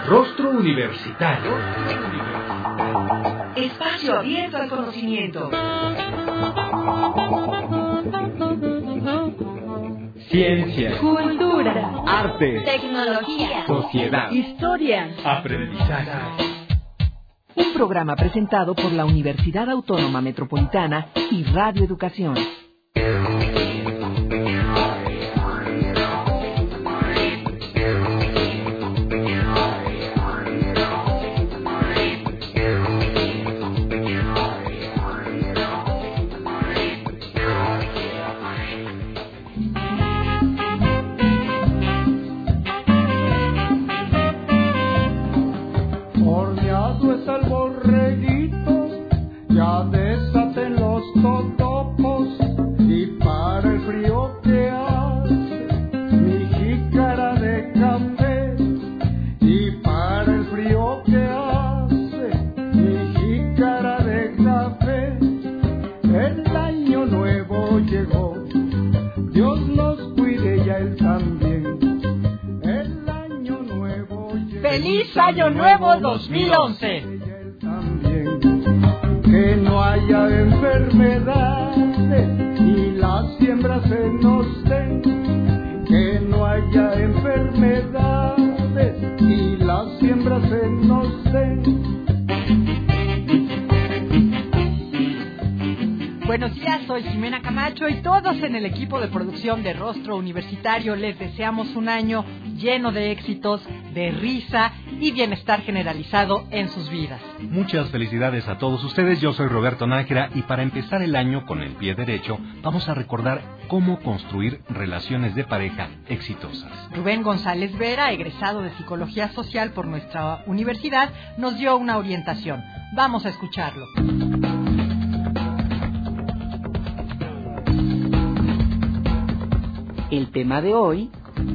Rostro Universitario. Espacio abierto al conocimiento. Ciencia, cultura, arte, tecnología, sociedad, historia, aprendizaje. Un programa presentado por la Universidad Autónoma Metropolitana y Radio Educación. Horneado está el borreguito, ya desaten los totopos, y para el frío que hace, mi jícara de café, y para el frío que hace, mi jícara de café. El año nuevo llegó, Dios nos cuide y a él también. El año nuevo llegó. ¡Feliz Año Nuevo 2011! Que no haya enfermedades y las siembras se nos den. Que no haya enfermedades y las siembras se nos den. Buenos días, soy Jimena Camacho y todos en el equipo de producción de Rostro Universitario les deseamos un año lleno de éxitos, de risa y bienestar generalizado en sus vidas. Muchas felicidades a todos ustedes, yo soy Roberto Nájera y para empezar el año con el pie derecho vamos a recordar cómo construir relaciones de pareja exitosas. Rubén González Vera, egresado de Psicología Social por nuestra universidad, nos dio una orientación. Vamos a escucharlo. El tema de hoy: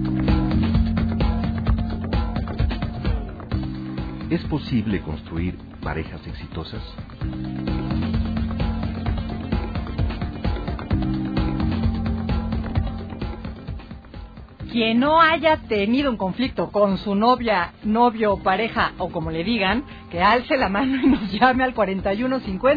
¿es posible construir parejas exitosas? Quien no haya tenido un conflicto con su novia, novio, pareja o como le digan, que alce la mano y nos llame al 41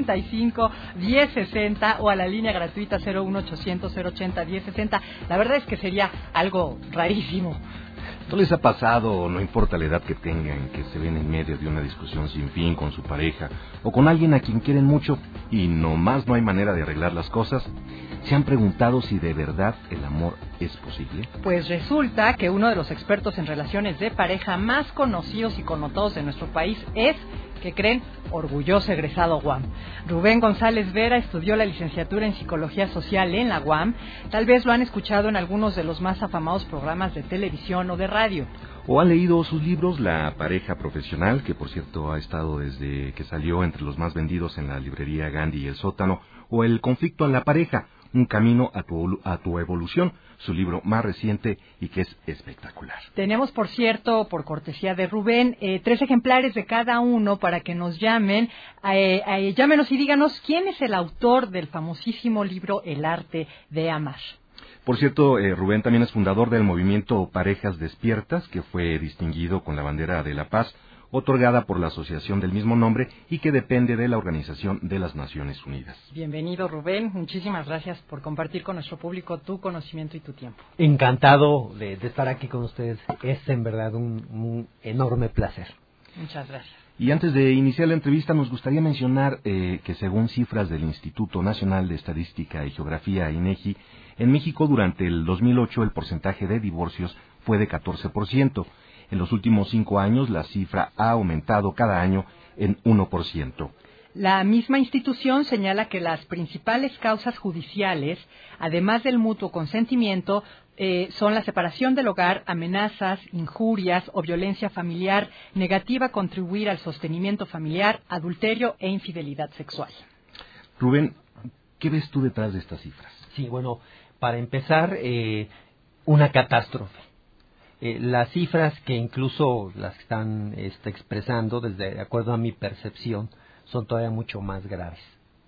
55 10 60 o a la línea gratuita 01800 080 10 60. La verdad es que sería algo rarísimo. ¿No les ha pasado, no importa la edad que tengan, que se ven en medio de una discusión sin fin con su pareja o con alguien a quien quieren mucho y nomás no hay manera de arreglar las cosas? ¿Se han preguntado si de verdad el amor es posible? Pues resulta que uno de los expertos en relaciones de pareja más conocidos y connotados de nuestro país es, ¿qué creen?, orgulloso egresado UAM. Rubén González Vera estudió la licenciatura en Psicología Social en la UAM. Tal vez lo han escuchado en algunos de los más afamados programas de televisión o de radio. ¿O han leído sus libros La pareja profesional, que por cierto ha estado desde que salió entre los más vendidos en la librería Gandhi y El Sótano, o El conflicto en la pareja, un camino a tu evolución, su libro más reciente y que es espectacular? Tenemos, por cierto, por cortesía de Rubén, 3 ejemplares de cada uno para que nos llamen. Llámenos y díganos quién es el autor del famosísimo libro El arte de amar. Por cierto, Rubén también es fundador del movimiento Parejas Despiertas, que fue distinguido con la bandera de la paz, otorgada por la asociación del mismo nombre y que depende de la Organización de las Naciones Unidas. Bienvenido, Rubén. Muchísimas gracias por compartir con nuestro público tu conocimiento y tu tiempo. Encantado de estar aquí con ustedes. Es en verdad un enorme placer. Muchas gracias. Y antes de iniciar la entrevista nos gustaría mencionar que según cifras del Instituto Nacional de Estadística y Geografía, INEGI, en México durante el 2008 el porcentaje de divorcios fue de 14%. En los últimos 5 años la cifra ha aumentado cada año en 1%. La misma institución señala que las principales causas judiciales, además del mutuo consentimiento, son la separación del hogar, amenazas, injurias o violencia familiar negativa a contribuir al sostenimiento familiar, adulterio e infidelidad sexual. Rubén, ¿qué ves tú detrás de estas cifras? Sí, bueno, para empezar, una catástrofe. Las cifras que incluso las están expresando, de acuerdo a mi percepción, son todavía mucho más graves.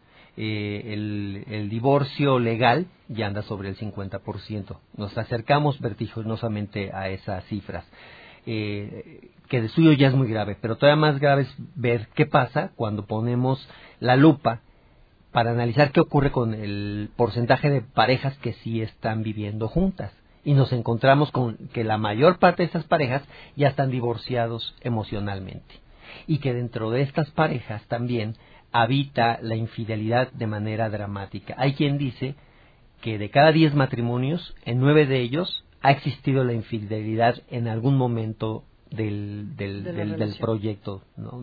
El divorcio legal ya anda sobre el 50%. Nos acercamos vertiginosamente a esas cifras. que de suyo ya es muy grave, pero todavía más grave es ver qué pasa cuando ponemos la lupa para analizar qué ocurre con el porcentaje de parejas que sí están viviendo juntas. Y nos encontramos con que la mayor parte de estas parejas ya están divorciados emocionalmente. Y que dentro de estas parejas también habita la infidelidad de manera dramática. Hay quien dice que de cada 10 matrimonios, en 9 de ellos ha existido la infidelidad en algún momento del proyecto, ¿no?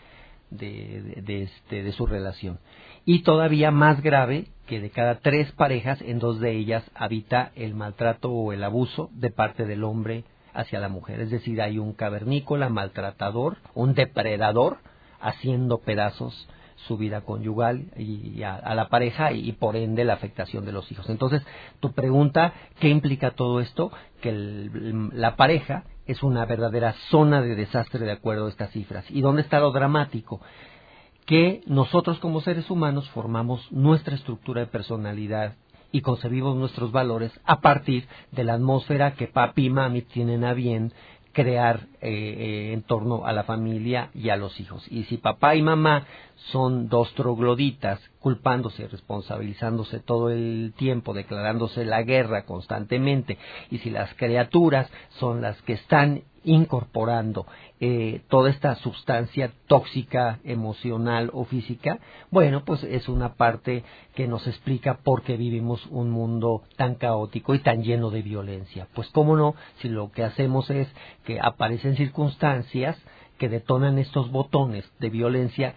de su relación. Y todavía más grave, que de cada 3 parejas, en 2 de ellas habita el maltrato o el abuso de parte del hombre hacia la mujer. Es decir, hay un cavernícola, maltratador, un depredador, haciendo pedazos su vida conyugal y a la pareja y por ende la afectación de los hijos. Entonces, tu pregunta, ¿qué implica todo esto? Que la pareja es una verdadera zona de desastre de acuerdo a estas cifras. ¿Y dónde está lo dramático? Que nosotros como seres humanos formamos nuestra estructura de personalidad y concebimos nuestros valores a partir de la atmósfera que papi y mami tienen a bien crear en torno a la familia y a los hijos. Y si papá y mamá son 2 trogloditas, culpándose, responsabilizándose todo el tiempo, declarándose la guerra constantemente, y si las criaturas son las que están incorporando toda esta sustancia tóxica, emocional o física, bueno, pues es una parte que nos explica por qué vivimos un mundo tan caótico y tan lleno de violencia. Pues cómo no, si lo que hacemos es que aparecen circunstancias que detonan estos botones de violencia,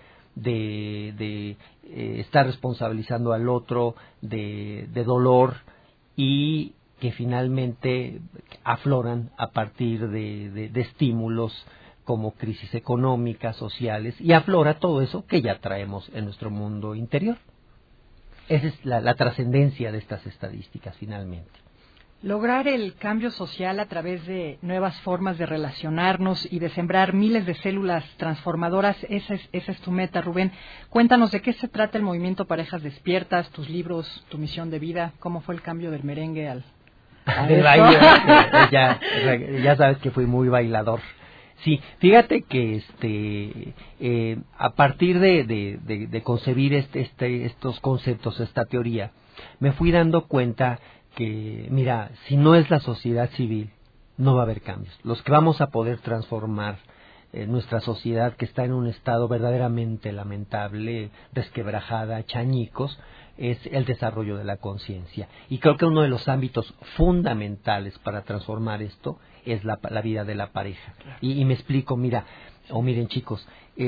de estar responsabilizando al otro, de dolor, y que finalmente afloran a partir de estímulos como crisis económicas, sociales, y aflora todo eso que ya traemos en nuestro mundo interior. Esa es la trascendencia de estas estadísticas finalmente. Lograr el cambio social a través de nuevas formas de relacionarnos y de sembrar miles de células transformadoras, esa es tu meta, Rubén. Cuéntanos de qué se trata el movimiento Parejas Despiertas, tus libros, tu misión de vida, cómo fue el cambio del merengue al baile. Ya sabes que fui muy bailador. Sí, fíjate que a partir de concebir estos conceptos, esta teoría, me fui dando cuenta que, mira, si no es la sociedad civil, no va a haber cambios. Los que vamos a poder transformar nuestra sociedad, que está en un estado verdaderamente lamentable, resquebrajada, hecha añicos, es el desarrollo de la conciencia. Y creo que uno de los ámbitos fundamentales para transformar esto es la vida de la pareja. Y me explico, miren chicos,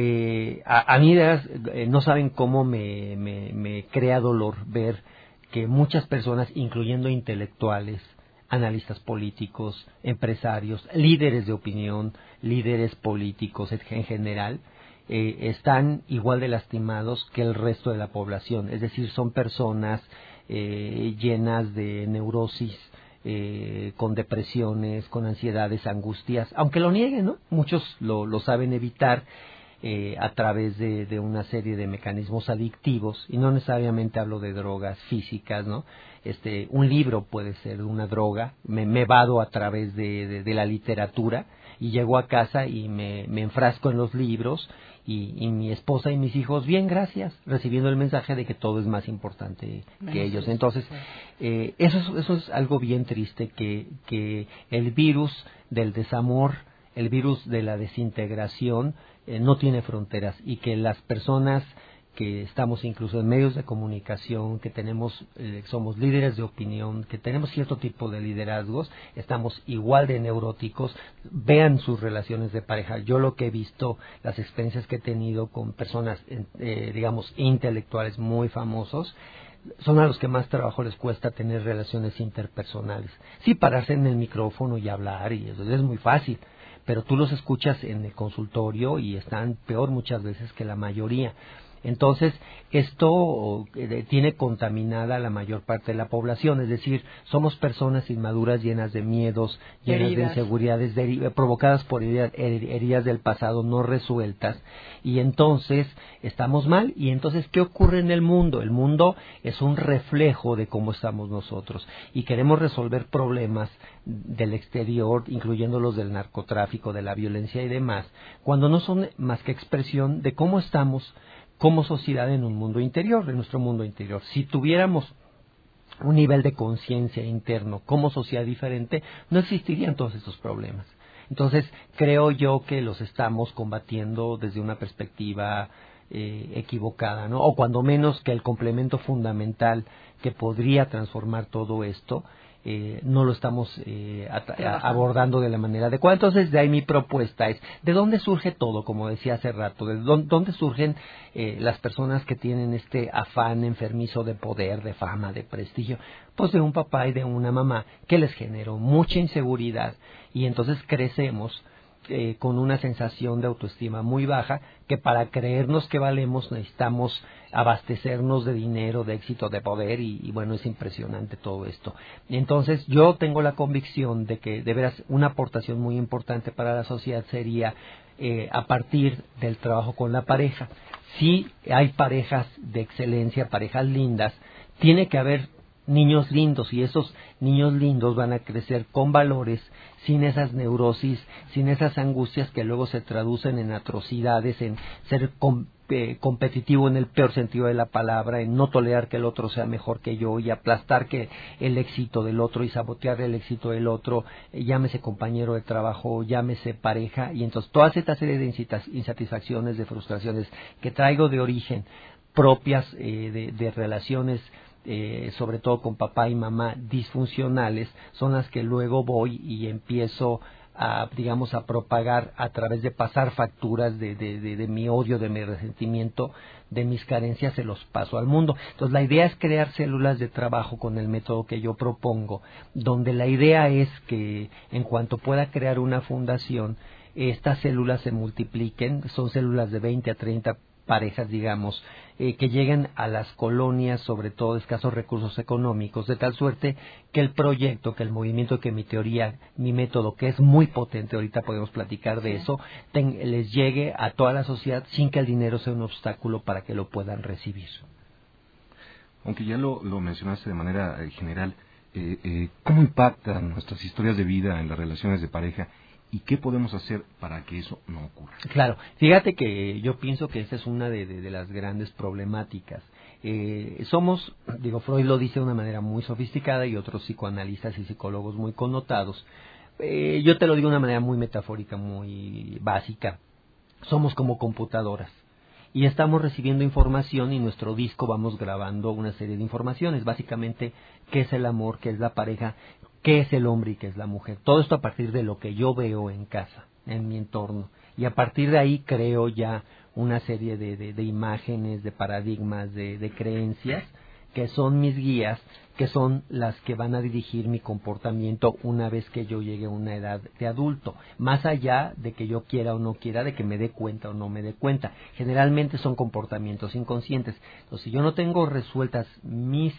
a mí no saben cómo me crea dolor ver que muchas personas, incluyendo intelectuales, analistas políticos, empresarios, líderes de opinión, líderes políticos en general, están igual de lastimados que el resto de la población. Es decir, son personas llenas de neurosis, con depresiones, con ansiedades, angustias, aunque lo nieguen, ¿no? Muchos lo saben evitar a través de una serie de mecanismos adictivos, y no necesariamente hablo de drogas físicas, ¿no? Un libro puede ser una droga. Me vado a través de la literatura y llego a casa y me enfrasco en los libros, y mi esposa y mis hijos, bien, gracias, recibiendo el mensaje de que todo es más importante que ellos. Entonces, eso es algo bien triste, que el virus del desamor, el virus de la desintegración, no tiene fronteras, y que las personas que estamos incluso en medios de comunicación, que somos líderes de opinión, que tenemos cierto tipo de liderazgos, estamos igual de neuróticos. Vean sus relaciones de pareja. Yo lo que he visto, las experiencias que he tenido con personas, digamos, intelectuales muy famosos, son a los que más trabajo les cuesta tener relaciones interpersonales. Sí, pararse en el micrófono y hablar, y eso es muy fácil, pero tú los escuchas en el consultorio y están peor muchas veces que la mayoría. Entonces, esto tiene contaminada la mayor parte de la población, es decir, somos personas inmaduras llenas de miedos, llenas de inseguridades, provocadas por heridas del pasado no resueltas, y entonces estamos mal. Y entonces, ¿qué ocurre en el mundo? El mundo es un reflejo de cómo estamos nosotros, y queremos resolver problemas del exterior, incluyendo los del narcotráfico, de la violencia y demás, cuando no son más que expresión de cómo estamos como sociedad en un mundo interior, en nuestro mundo interior. Si tuviéramos un nivel de conciencia interno como sociedad diferente, no existirían todos estos problemas. Entonces, creo yo que los estamos combatiendo desde una perspectiva equivocada, ¿no? O cuando menos que el complemento fundamental que podría transformar todo esto no lo estamos abordando de la manera adecuada. Entonces, de ahí mi propuesta es, ¿de dónde surge todo? Como decía hace rato, ¿de dónde surgen las personas que tienen este afán enfermizo de poder, de fama, de prestigio? Pues de un papá y de una mamá que les generó mucha inseguridad, y entonces crecemos con una sensación de autoestima muy baja, que para creernos que valemos necesitamos abastecernos de dinero, de éxito, de poder, y bueno, es impresionante todo esto. Entonces, yo tengo la convicción de que de veras una aportación muy importante para la sociedad sería a partir del trabajo con la pareja. Si hay parejas de excelencia, parejas lindas, tiene que haber niños lindos, y esos niños lindos van a crecer con valores, sin esas neurosis, sin esas angustias que luego se traducen en atrocidades, en ser competitivo en el peor sentido de la palabra, en no tolerar que el otro sea mejor que yo y aplastar que el éxito del otro y sabotear el éxito del otro, llámese compañero de trabajo, llámese pareja. Y entonces toda esta serie de insatisfacciones, de frustraciones que traigo de origen propias de relaciones sobre todo con papá y mamá disfuncionales, son las que luego voy y empiezo a, digamos, a propagar a través de pasar facturas de mi odio, de mi resentimiento, de mis carencias, se los paso al mundo. Entonces, la idea es crear células de trabajo con el método que yo propongo, donde la idea es que en cuanto pueda crear una fundación, estas células se multipliquen, son células de 20 a 30 parejas, digamos, que lleguen a las colonias, sobre todo de escasos recursos económicos, de tal suerte que el proyecto, que el movimiento, que mi teoría, mi método, que es muy potente, ahorita podemos platicar de eso, les llegue a toda la sociedad sin que el dinero sea un obstáculo para que lo puedan recibir. Aunque ya lo mencionaste de manera general, ¿cómo impactan nuestras historias de vida en las relaciones de pareja? ¿Y qué podemos hacer para que eso no ocurra? Claro, fíjate que yo pienso que esa es una de las grandes problemáticas. Somos, Freud lo dice de una manera muy sofisticada y otros psicoanalistas y psicólogos muy connotados. Yo te lo digo de una manera muy metafórica, muy básica. Somos como computadoras y estamos recibiendo información, y nuestro disco vamos grabando una serie de informaciones. Básicamente, ¿qué es el amor? ¿Qué es la pareja? ¿Qué es el hombre y qué es la mujer? Todo esto a partir de lo que yo veo en casa, en mi entorno. Y a partir de ahí creo ya una serie de imágenes, de paradigmas, de creencias, que son mis guías, que son las que van a dirigir mi comportamiento una vez que yo llegue a una edad de adulto. Más allá de que yo quiera o no quiera, de que me dé cuenta o no me dé cuenta. Generalmente son comportamientos inconscientes. Entonces, si yo no tengo resueltas mis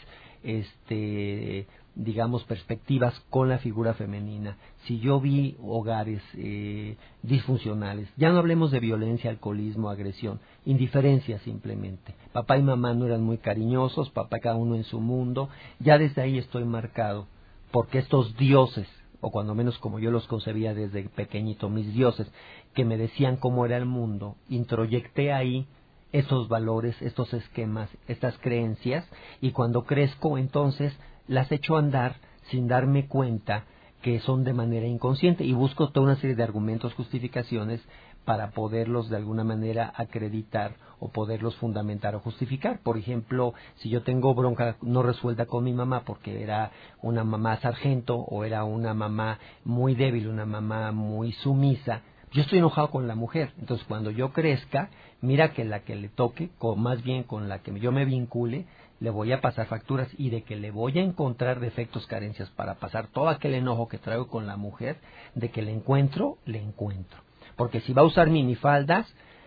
perspectivas con la figura femenina, si yo vi hogares disfuncionales, ya no hablemos de violencia, alcoholismo, agresión, indiferencia simplemente, papá y mamá no eran muy cariñosos, papá cada uno en su mundo, ya desde ahí estoy marcado, porque estos dioses, o cuando menos como yo los concebía desde pequeñito, mis dioses, que me decían cómo era el mundo, introyecté ahí estos valores, estos esquemas, estas creencias, y cuando crezco entonces las echo a andar sin darme cuenta que son de manera inconsciente, y busco toda una serie de argumentos, justificaciones para poderlos de alguna manera acreditar o poderlos fundamentar o justificar. Por ejemplo, si yo tengo bronca no resuelta con mi mamá porque era una mamá sargento o era una mamá muy débil, una mamá muy sumisa, yo estoy enojado con la mujer. Entonces, cuando yo crezca, mira que la que le toque, más bien con la que yo me vincule, le voy a pasar facturas, y de que le voy a encontrar defectos, carencias para pasar todo aquel enojo que traigo con la mujer, de que le encuentro. Porque si va a usar minifaldas,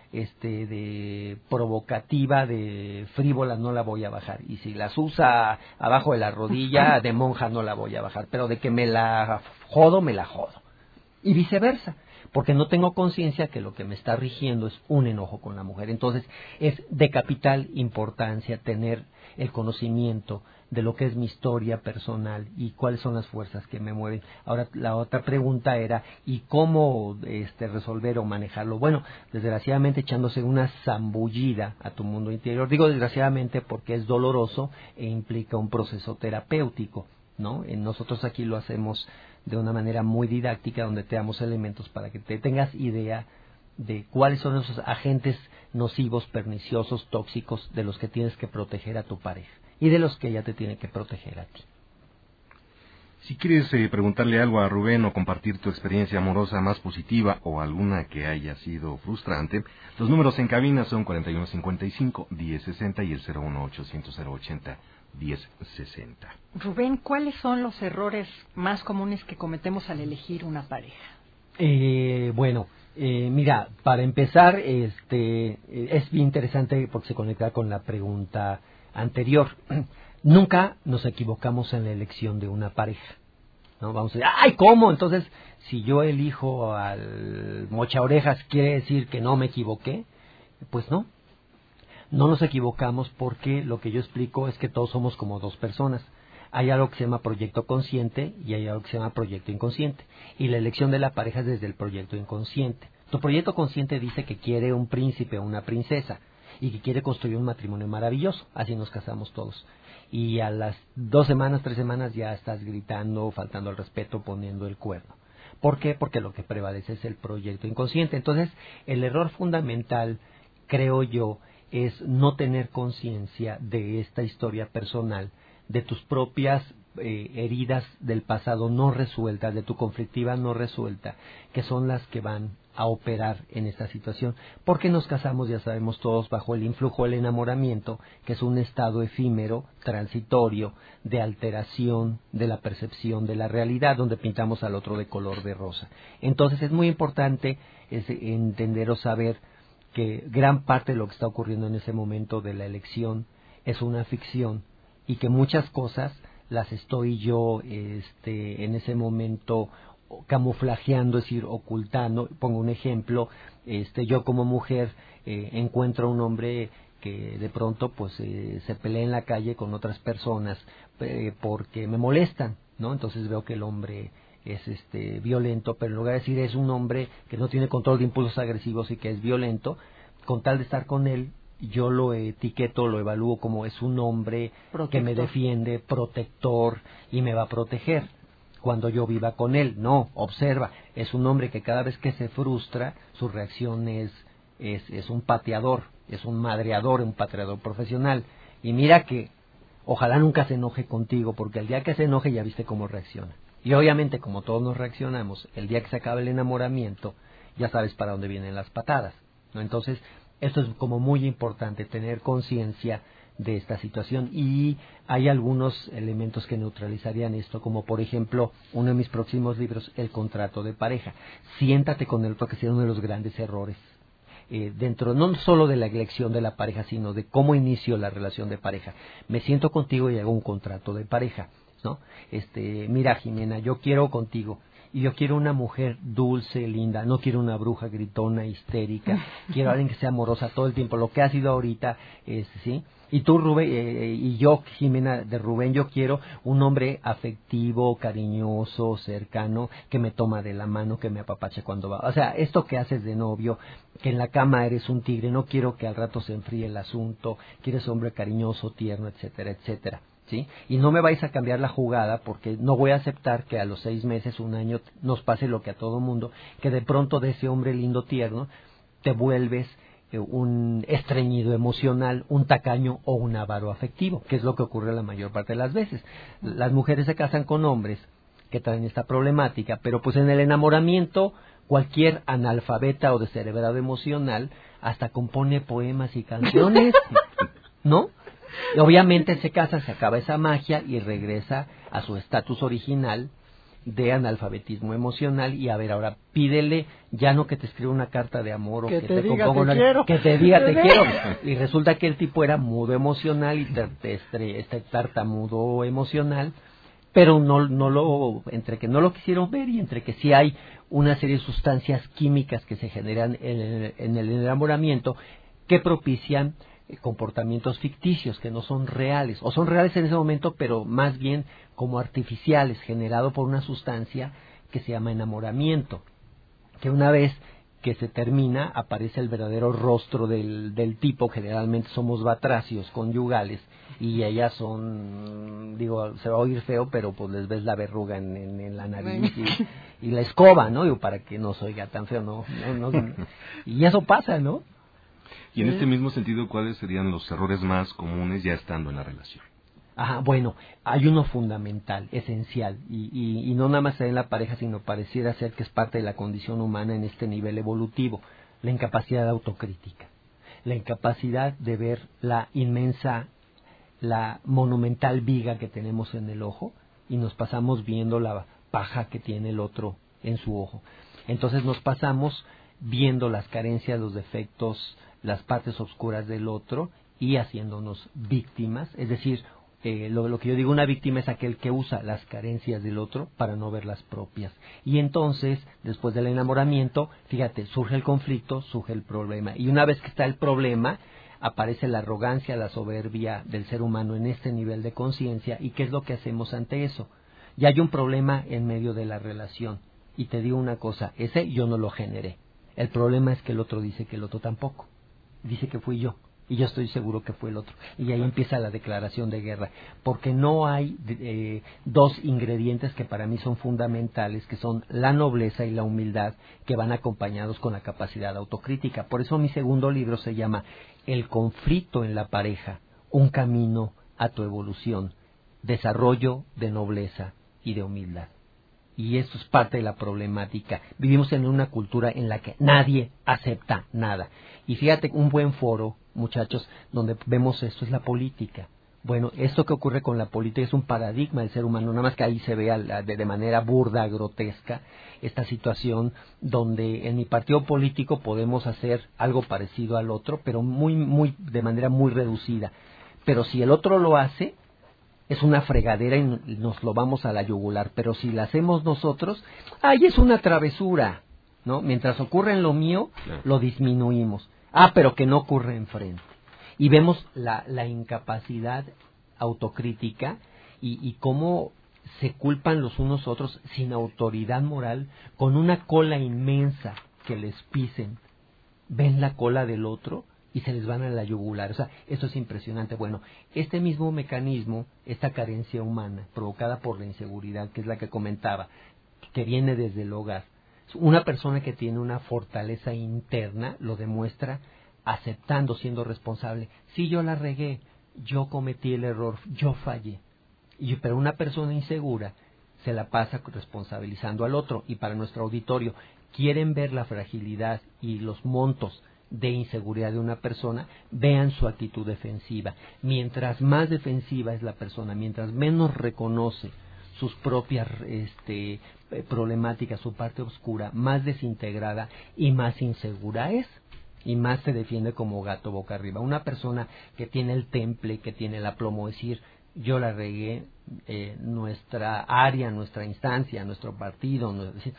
de provocativa, de frívola, no la voy a bajar. Y si las usa abajo de la rodilla, de monja no la voy a bajar. Pero de que me la jodo, me la jodo. Y viceversa. Porque no tengo conciencia que lo que me está rigiendo es un enojo con la mujer. Entonces, es de capital importancia tener el conocimiento de lo que es mi historia personal y cuáles son las fuerzas que me mueven. Ahora, la otra pregunta era, ¿y cómo resolver o manejarlo? Bueno, desgraciadamente echándose una zambullida a tu mundo interior. Digo desgraciadamente porque es doloroso e implica un proceso terapéutico, ¿no? Nosotros aquí lo hacemos de una manera muy didáctica, donde te damos elementos para que te tengas idea de cuáles son esos agentes nocivos, perniciosos, tóxicos, de los que tienes que proteger a tu pareja y de los que ella te tiene que proteger a ti. Si quieres preguntarle algo a Rubén o compartir tu experiencia amorosa más positiva o alguna que haya sido frustrante, los números en cabina son 4155-1060 y el 01800-080-1060. Rubén, ¿cuáles son los errores más comunes que cometemos al elegir una pareja? Mira, para empezar, es bien interesante porque se conecta con la pregunta anterior. Nunca nos equivocamos en la elección de una pareja, ¿no? Vamos a decir, ¡ay, cómo! Entonces, si yo elijo al mocha orejas, ¿quiere decir que no me equivoqué? Pues no. No nos equivocamos porque lo que yo explico es que todos somos como dos personas. Hay algo que se llama proyecto consciente y hay algo que se llama proyecto inconsciente. Y la elección de la pareja es desde el proyecto inconsciente. Tu proyecto consciente dice que quiere un príncipe o una princesa y que quiere construir un matrimonio maravilloso. Así nos casamos todos. Y a las 2 semanas, 3 semanas ya estás gritando, faltando al respeto, poniendo el cuerno. ¿Por qué? Porque lo que prevalece es el proyecto inconsciente. Entonces, el error fundamental, creo yo, es no tener conciencia de esta historia personal, de tus propias heridas del pasado no resueltas, de tu conflictiva no resuelta, que son las que van a operar en esta situación. Porque nos casamos, ya sabemos todos, bajo el influjo del enamoramiento, que es un estado efímero, transitorio, de alteración de la percepción de la realidad, donde pintamos al otro de color de rosa. Entonces es muy importante entender o saber que gran parte de lo que está ocurriendo en ese momento de la elección es una ficción y que muchas cosas las estoy yo en ese momento camuflajeando, es decir, ocultando. Pongo un ejemplo, yo como mujer encuentro a un hombre que de pronto pues se pelea en la calle con otras personas porque me molestan, ¿no? Entonces veo que el hombre es violento, pero en lugar de decir es un hombre que no tiene control de impulsos agresivos y que es violento, con tal de estar con él, yo lo etiqueto, lo evalúo como es un hombre que me defiende, protector y me va a proteger cuando yo viva con él. No, observa, es un hombre que cada vez que se frustra, su reacción es un pateador, es un madreador, un pateador profesional. Y mira que ojalá nunca se enoje contigo, porque el día que se enoje ya viste cómo reacciona. Y obviamente, como todos nos reaccionamos, el día que se acabe el enamoramiento, ya sabes para dónde vienen las patadas, ¿no? Entonces, esto es como muy importante, tener conciencia de esta situación. Y hay algunos elementos que neutralizarían esto, como por ejemplo, uno de mis próximos libros, El contrato de pareja. Siéntate con él, porque es uno de los grandes errores. Dentro no solo de la elección de la pareja, sino de cómo inicio la relación de pareja. Me siento contigo y hago un contrato de pareja, ¿no? Mira, Jimena, yo quiero contigo y yo quiero una mujer dulce, linda, no quiero una bruja gritona, histérica, quiero a alguien que sea amorosa todo el tiempo, lo que ha sido ahorita, ¿sí? Y tú, Rubén, y yo, Jimena, de Rubén, yo quiero un hombre afectivo, cariñoso, cercano, que me toma de la mano, que me apapache cuando va. O sea, esto que haces de novio, que en la cama eres un tigre, no quiero que al rato se enfríe el asunto, quieres hombre cariñoso, tierno, etcétera, etcétera. ¿Sí? Y no me vais a cambiar la jugada, porque no voy a aceptar que a los 6 meses, 1 año, nos pase lo que a todo mundo, que de pronto de ese hombre lindo, tierno, te vuelves un estreñido emocional, un tacaño o un avaro afectivo, que es lo que ocurre la mayor parte de las veces. Las mujeres se casan con hombres que traen esta problemática, pero pues en el enamoramiento cualquier analfabeta o descerebrado emocional hasta compone poemas y canciones, ¿no? Y obviamente se casa, se acaba esa magia y regresa a su estatus original, de analfabetismo emocional. Y a ver, ahora pídele ya no que te escriba una carta de amor o que te diga componga te quiero. que te diga te quiero. Y resulta que el tipo era mudo emocional y tartamudo emocional, pero no lo, entre que no lo quisieron ver y entre que sí hay una serie de sustancias químicas que se generan en el enamoramiento que propician comportamientos ficticios que no son reales, o son reales en ese momento, pero más bien como artificiales, generado por una sustancia que se llama enamoramiento, que una vez que se termina, aparece el verdadero rostro del tipo. Generalmente somos batracios conyugales, y ellas son, digo, se va a oír feo, pero pues les ves la verruga en la nariz y la escoba, ¿no? Digo, para que no se oiga tan feo, no, y eso pasa, ¿no? Y en este mismo sentido, ¿cuáles serían los errores más comunes ya estando en la relación? Ajá, bueno, hay uno fundamental, esencial, y no nada más en la pareja, sino pareciera ser que es parte de la condición humana en este nivel evolutivo: la incapacidad autocrítica, la incapacidad de ver la inmensa, la monumental viga que tenemos en el ojo, y nos pasamos viendo la paja que tiene el otro en su ojo. Entonces nos pasamos viendo las carencias, los defectos, las partes oscuras del otro, y haciéndonos víctimas. Es decir, lo que yo digo, una víctima es aquel que usa las carencias del otro para no ver las propias. Y entonces, después del enamoramiento, fíjate, surge el conflicto, surge el problema. Y una vez que está el problema, aparece la arrogancia, la soberbia del ser humano en este nivel de conciencia. ¿Y qué es lo que hacemos ante eso? Ya hay un problema en medio de la relación. Y te digo una cosa, ese yo no lo generé. El problema es que el otro dice que el otro tampoco. Dice que fui yo, y yo estoy seguro que fue el otro. Y ahí empieza la declaración de guerra, porque no hay dos ingredientes que para mí son fundamentales, que son la nobleza y la humildad, que van acompañados con la capacidad autocrítica. Por eso mi segundo libro se llama El conflicto en la pareja, un camino a tu evolución, desarrollo de nobleza y de humildad. Y esto es parte de la problemática. Vivimos en una cultura en la que nadie acepta nada. Y fíjate, un buen foro, muchachos, donde vemos esto es la política. Bueno, esto que ocurre con la política es un paradigma del ser humano, nada más que ahí se ve de manera burda, grotesca, esta situación donde en mi partido político podemos hacer algo parecido al otro, pero de manera muy reducida. Pero si el otro lo hace, es una fregadera y nos lo vamos a la yugular. Pero si la hacemos nosotros, ¡ay, es una travesura! ¿No? Mientras ocurre en lo mío, lo disminuimos. Pero que no ocurre enfrente. Y vemos la incapacidad autocrítica y cómo se culpan los unos a otros sin autoridad moral, con una cola inmensa que les pisen. Ven la cola del otro y se les van a la yugular. O sea, esto es impresionante. Bueno, este mismo mecanismo, esta carencia humana provocada por la inseguridad, que es la que comentaba, que viene desde el hogar. Una persona que tiene una fortaleza interna lo demuestra aceptando, siendo responsable. Sí, yo la regué, yo cometí el error, yo fallé. Pero una persona insegura se la pasa responsabilizando al otro. Y para nuestro auditorio, quieren ver la fragilidad y los montos de inseguridad de una persona, vean su actitud defensiva. Mientras más defensiva es la persona, mientras menos reconoce sus propias problemáticas, su parte oscura, más desintegrada y más insegura es, y más se defiende como gato boca arriba. Una persona que tiene el temple, que tiene el aplomo, decir, yo la regué, nuestra área, nuestra instancia, nuestro partido,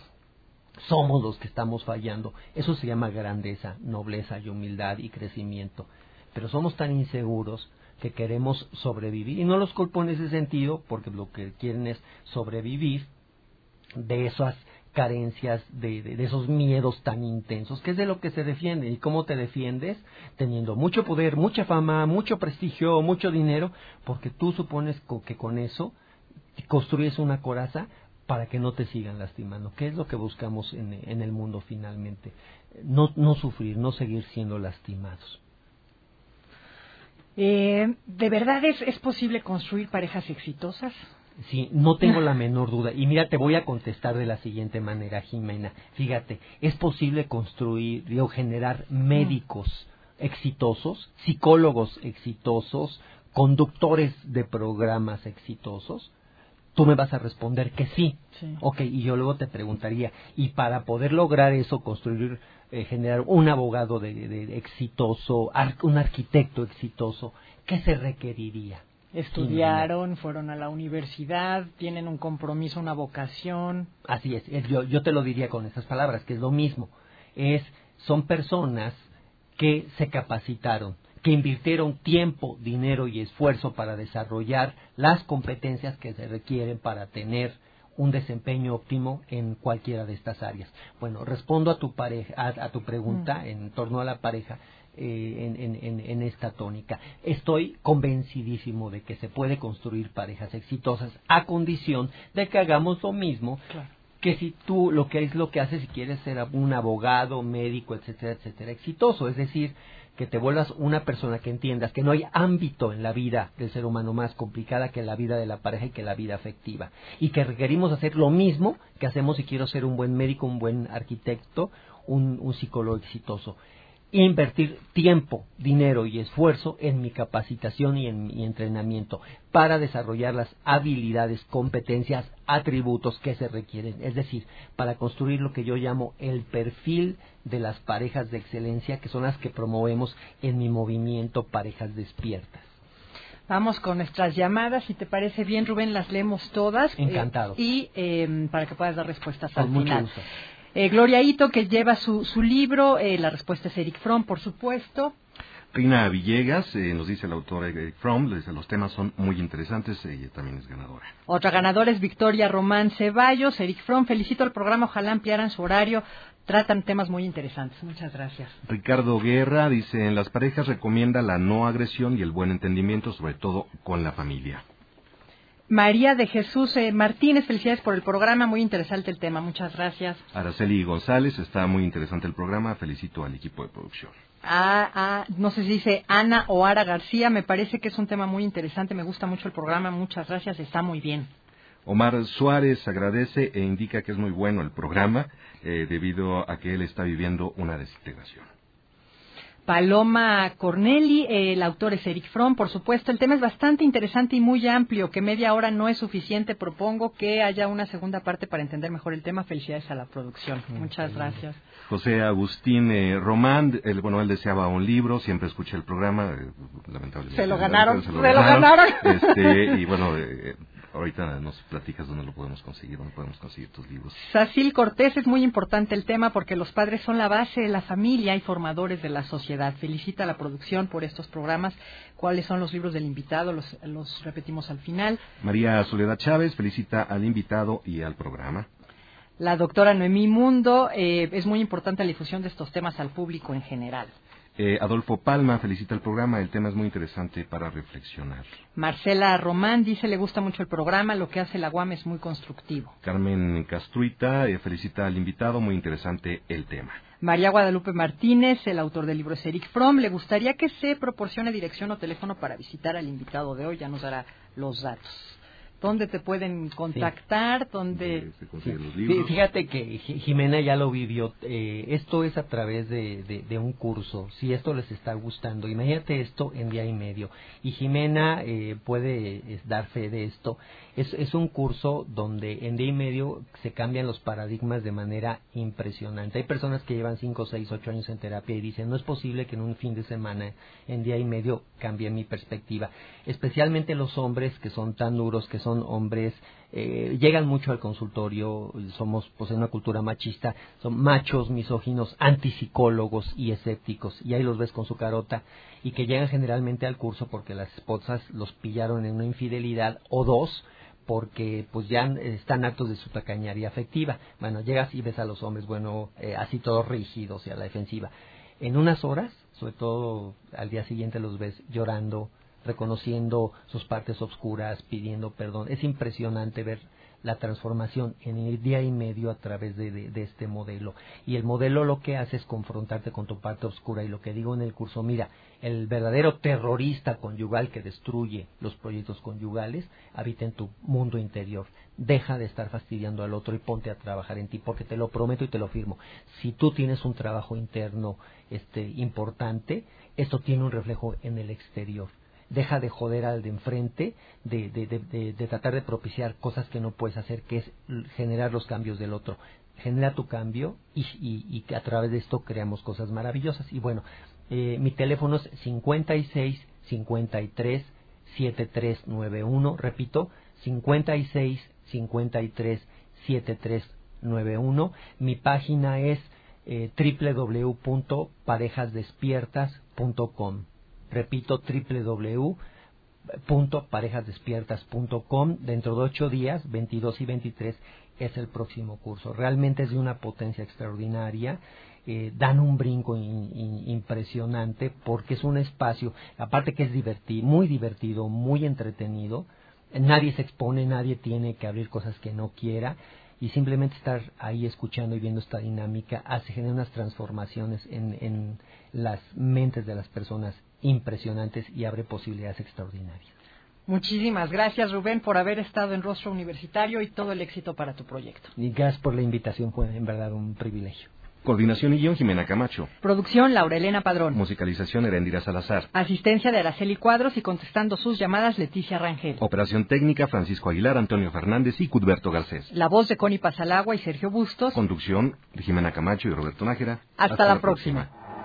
somos los que estamos fallando. Eso se llama grandeza, nobleza y humildad y crecimiento. Pero somos tan inseguros que queremos sobrevivir. Y no los culpo en ese sentido, porque lo que quieren es sobrevivir de esas carencias, de esos miedos tan intensos, que es de lo que se defiende. ¿Y cómo te defiendes? Teniendo mucho poder, mucha fama, mucho prestigio, mucho dinero, porque tú supones que con eso construyes una coraza para que no te sigan lastimando. ¿Qué es lo que buscamos en el mundo finalmente? No sufrir, no seguir siendo lastimados. ¿De verdad es posible construir parejas exitosas? Sí, no tengo la menor duda. Y mira, te voy a contestar de la siguiente manera, Jimena. Fíjate, es posible construir o generar médicos exitosos, psicólogos exitosos, conductores de programas exitosos, tú me vas a responder que sí. Sí. Ok, y yo luego te preguntaría, y para poder lograr eso, construir, generar un abogado de exitoso, un arquitecto exitoso, ¿qué se requeriría? Estudiaron, fueron a la universidad, tienen un compromiso, una vocación. Así es, yo te lo diría con esas palabras, que es lo mismo. Son personas que se capacitaron, que invirtieron tiempo, dinero y esfuerzo para desarrollar las competencias que se requieren para tener un desempeño óptimo en cualquiera de estas áreas. Bueno, respondo a tu pregunta en torno a la pareja. En esta tónica. Estoy convencidísimo de que se puede construir parejas exitosas a condición de que hagamos lo mismo. Claro. Que si tú lo que haces si quieres ser un abogado, médico, etcétera, etcétera, exitoso, es decir, que te vuelvas una persona que entiendas que no hay ámbito en la vida del ser humano más complicada que la vida de la pareja y que la vida afectiva, y que requerimos hacer lo mismo que hacemos si quiero ser un buen médico, un buen arquitecto, un psicólogo exitoso. Invertir tiempo, dinero y esfuerzo en mi capacitación y en mi entrenamiento para desarrollar las habilidades, competencias, atributos que se requieren. Es decir, para construir lo que yo llamo el perfil de las parejas de excelencia, que son las que promovemos en mi movimiento Parejas Despiertas. Vamos con nuestras llamadas, si te parece bien, Rubén, las leemos todas. Encantado. Para que puedas dar respuestas Con al mucho final. gusto. Gloria Ito, que lleva su libro, la respuesta es Eric Fromm, por supuesto. Rina Villegas, nos dice el autor Eric Fromm, los temas son muy interesantes, ella también es ganadora. Otra ganadora es Victoria Román Ceballos. Eric Fromm, felicito al programa, ojalá ampliaran su horario, tratan temas muy interesantes. Muchas gracias. Ricardo Guerra dice, en las parejas recomienda la no agresión y el buen entendimiento, sobre todo con la familia. María de Jesús Martínez, felicidades por el programa, muy interesante el tema, muchas gracias. Araceli González, está muy interesante el programa, felicito al equipo de producción. No sé si dice Ana o Ara García, me parece que es un tema muy interesante, me gusta mucho el programa, muchas gracias, está muy bien. Omar Suárez agradece e indica que es muy bueno el programa, debido a que él está viviendo una desintegración. Paloma Corneli, el autor es Eric Fromm, por supuesto. El tema es bastante interesante y muy amplio, que media hora no es suficiente. Propongo que haya una segunda parte para entender mejor el tema. Felicidades a la producción. Muchas gracias. José Agustín Román, él deseaba un libro, siempre escuché el programa, lamentablemente. Se lo ganaron. Y bueno, ahorita nos platicas dónde lo podemos conseguir, dónde podemos conseguir tus libros. Sacil Cortés, es muy importante el tema porque los padres son la base de la familia y formadores de la sociedad. Felicita a la producción por estos programas. ¿Cuáles son los libros del invitado? Los repetimos al final. María Soledad Chávez felicita al invitado y al programa. La doctora Noemí Mundo, es muy importante la difusión de estos temas al público en general. Adolfo Palma felicita el programa, el tema es muy interesante para reflexionar. Marcela Román dice, le gusta mucho el programa, lo que hace la UAM es muy constructivo. Carmen Castruita felicita al invitado, muy interesante el tema. María Guadalupe Martínez, el autor del libro es Eric Fromm, le gustaría que se proporcione dirección o teléfono para visitar al invitado de hoy, ya nos dará los datos. ¿Dónde te pueden contactar? ¿Dónde se consiguen los libros? Fíjate que Jimena ya lo vivió. Esto es a través de un curso. Si esto les está gustando, imagínate esto en día y medio. Y Jimena puede dar fe de esto. Es un curso donde en día y medio se cambian los paradigmas de manera impresionante. Hay personas que llevan 5, 6, 8 años en terapia y dicen, no es posible que en un fin de semana, en día y medio, cambie mi perspectiva. Especialmente los hombres que son tan duros, que son hombres, llegan mucho al consultorio, somos pues en una cultura machista, son machos, misóginos, antipsicólogos y escépticos, y ahí los ves con su carota, y que llegan generalmente al curso porque las esposas los pillaron en una infidelidad o dos, porque pues ya están hartos de su tacañería afectiva. Bueno, llegas y ves a los hombres, así todos rígidos y a la defensiva. En unas horas, sobre todo al día siguiente, los ves llorando, reconociendo sus partes oscuras, pidiendo perdón. Es impresionante ver la transformación en el día y medio a través de este modelo. Y el modelo lo que hace es confrontarte con tu parte oscura. Y lo que digo en el curso, mira, el verdadero terrorista conyugal que destruye los proyectos conyugales habita en tu mundo interior. Deja de estar fastidiando al otro y ponte a trabajar en ti, porque te lo prometo y te lo firmo. Si tú tienes un trabajo interno importante, esto tiene un reflejo en el exterior. deja de joder al de enfrente, de tratar de propiciar cosas que no puedes hacer, que es generar los cambios del otro. Genera tu cambio y que a través de esto creamos cosas maravillosas. Y bueno, mi teléfono es 56 53 7391, repito, 56 53 7391. Mi página es www.parejasdespiertas.com. Repito, www.parejasdespiertas.com. Dentro de 8 días, 22 y 23, es el próximo curso. Realmente es de una potencia extraordinaria. Dan un brinco impresionante porque es un espacio, aparte que es muy divertido, muy entretenido. Nadie se expone, nadie tiene que abrir cosas que no quiera, y simplemente estar ahí escuchando y viendo esta dinámica genera unas transformaciones en las mentes de las personas impresionantes y abre posibilidades extraordinarias. Muchísimas gracias, Rubén, por haber estado en Rostro Universitario y todo el éxito para tu proyecto. Y gracias por la invitación, fue en verdad un privilegio. Coordinación y guión, Jimena Camacho. Producción, Laura Elena Padrón. Musicalización, Erendira Salazar. Asistencia de Araceli Cuadros y contestando sus llamadas, Leticia Rangel. Operación técnica, Francisco Aguilar, Antonio Fernández y Cudberto Garcés. La voz de Connie Pasalagua y Sergio Bustos. Conducción de Jimena Camacho y Roberto Nájera. Hasta la próxima.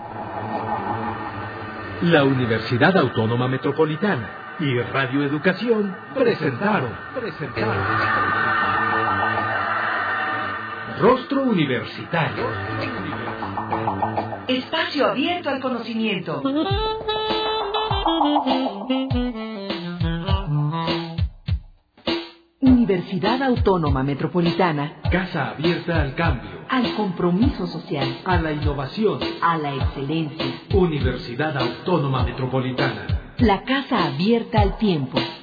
La Universidad Autónoma Metropolitana y Radio Educación presentaron Rostro Universitario. Espacio abierto al conocimiento. Universidad Autónoma Metropolitana. Casa abierta al cambio, Al compromiso social. a la innovación. A la excelencia. Universidad Autónoma Metropolitana. La casa abierta al tiempo.